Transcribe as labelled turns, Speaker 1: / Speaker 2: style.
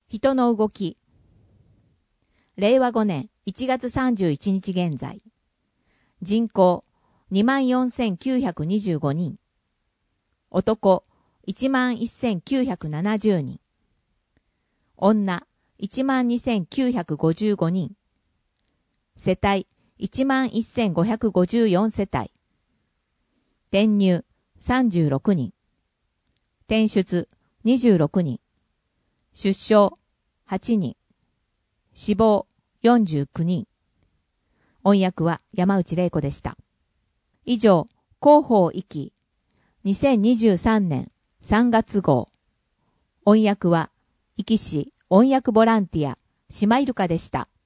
Speaker 1: 人の動き。令和5年1月31日現在。人口24,925人。男11,970人。女12,955人。世帯11,554世帯。転入36人。転出26人。出生8人。死亡49人。音訳は山内玲子でした。以上、広報域き2023年3月号。音訳は、壱岐市音訳ボランティア、島イルカでした。